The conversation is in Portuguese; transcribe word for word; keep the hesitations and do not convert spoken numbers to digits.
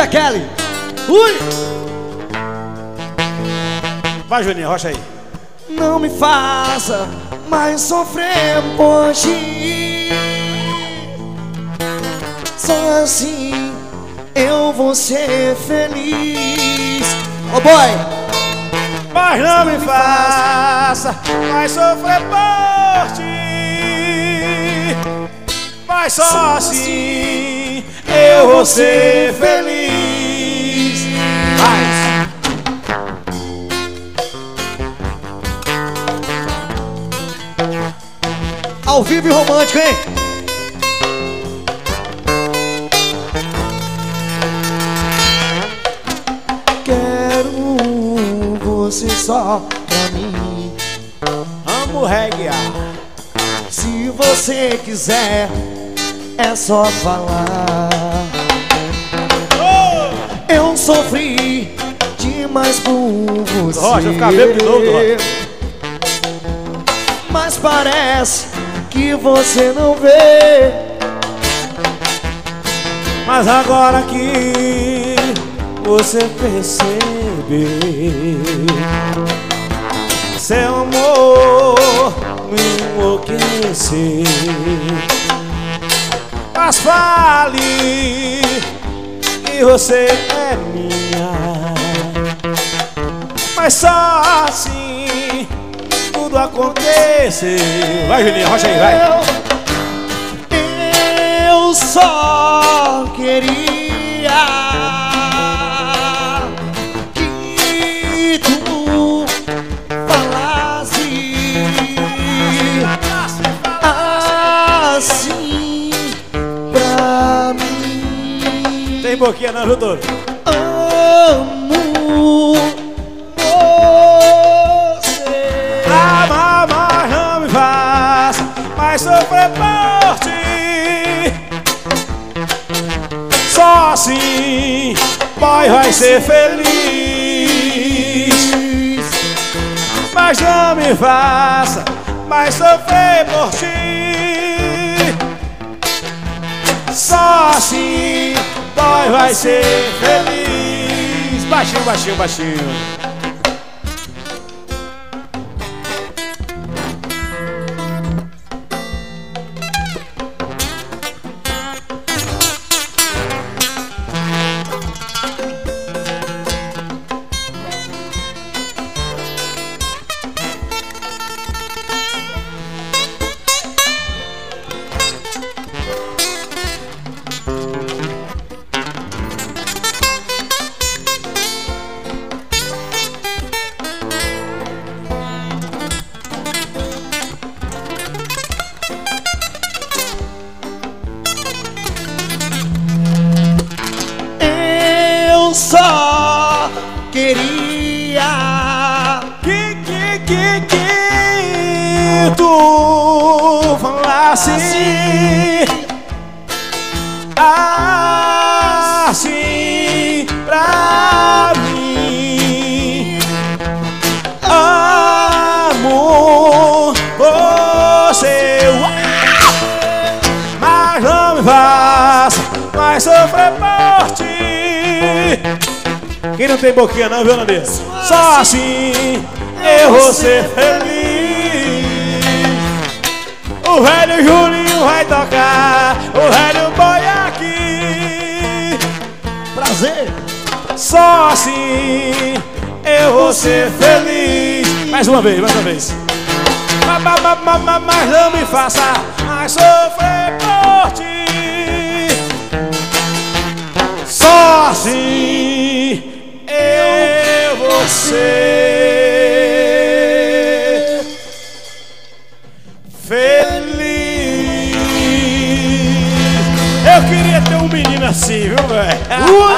Kelly. Ui! Vai, Juninho, rocha aí. Não me faça mais sofrer por ti. Só assim eu vou ser feliz. Ô boy! Mas não me faça mais sofrer por ti. Mas só assim eu vou ser feliz. Vai! Ao vivo e romântico, hein? Quero você só pra mim. Amo reggae. Se você quiser, é só falar. Oh! Eu sofri demais por você. Rocha, eu ficar bêbado de novo, Rocha. Mas parece que você não vê. Mas agora que você percebeu, seu amor me enlouqueceu. Mas fale que você é minha. Mas só assim tudo aconteceu. Vai, Juninho, rocha aí, vai. Eu, eu só queria que tu falasse assim pra mim. Tem boquinha não, doutor? Amo você. Ah, mas não me faça mais sofrer por ti. Só assim boy vai ser feliz. Mas não me faça mais sofrer por ti. Só assim boy vai ser feliz. Baixinho, baixinho, baixinho. Eu só queria que, que, que, que tu falasse assim pra mim. Amo você, mas não me faça mais sofrer por ti. Quem não tem boquinha não, viu, Nandê? Só assim eu vou ser feliz. O velho Julinho vai tocar, o velho boy aqui. prazer. Só assim eu vou ser feliz. Mais uma vez, mais uma vez. Mas não me faça mais sofrer por ti. Só assim eu vou ser feliz. Eu queria ter um menino assim, viu, velho?